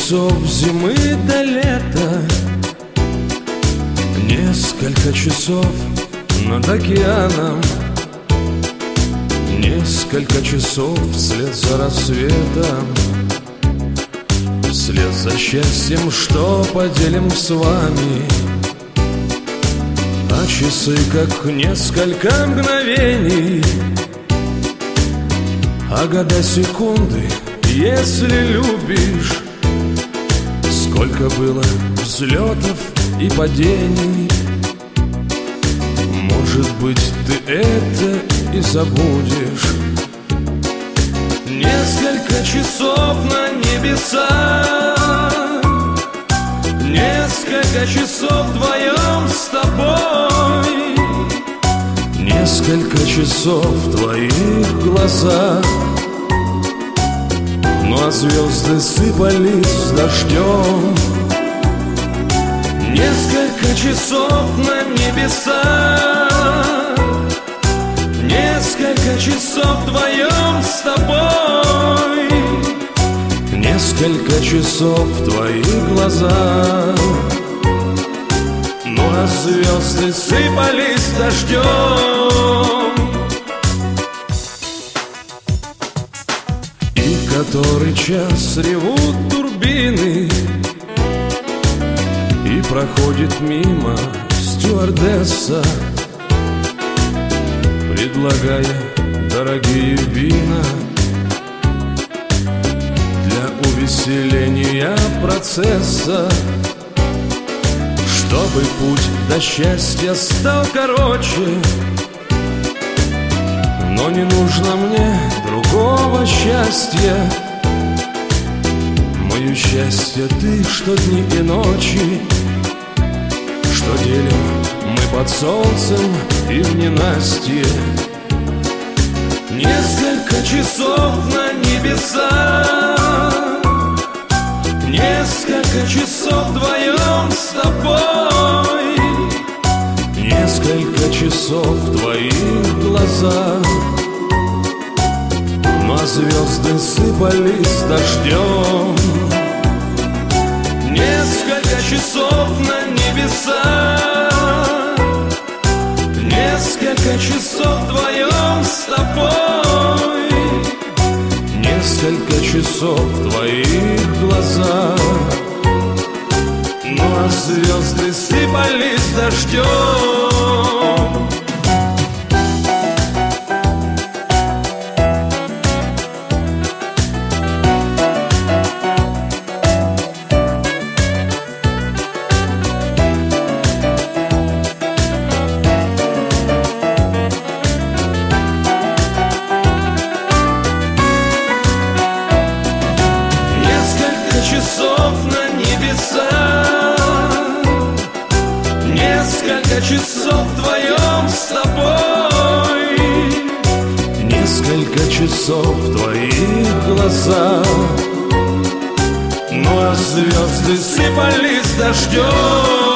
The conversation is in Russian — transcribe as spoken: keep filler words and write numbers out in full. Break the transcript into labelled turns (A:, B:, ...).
A: часов зимы до лета, несколько часов над океаном, несколько часов вслед за рассветом, вслед за счастьем, что поделим с вами. А часы как несколько мгновений, а года секунды, если любишь. Сколько было взлетов и падений, может быть, ты это и забудешь. Несколько часов на небесах, несколько часов вдвоем с тобой, несколько часов в твоих глазах. Ну а звезды сыпались дождем. Несколько часов на небесах, несколько часов вдвоем с тобой, несколько часов в твоих глазах. Ну а звезды сыпались дождем. И который час ревут турбины, и проходит мимо стюардесса, предлагая дорогие вина для увеселения процесса, чтобы путь до счастья стал короче. Но не нужно мне другого счастья. Мое счастье ты, что дни и ночи, что делим мы под солнцем и в ненастье. Несколько часов на небесах, несколько часов вдвоем с тобой, несколько часов в твоих глазах. Ну а звезды сыпались дождем. Несколько часов на небесах, несколько часов вдвоем с тобой, несколько часов в твоих глазах. Ну а звезды сыпались дождем.
B: Часов на небесах, несколько часов вдвоем с тобой,
A: несколько часов в твоих глазах. Ну а звезды
B: сыпались дождем.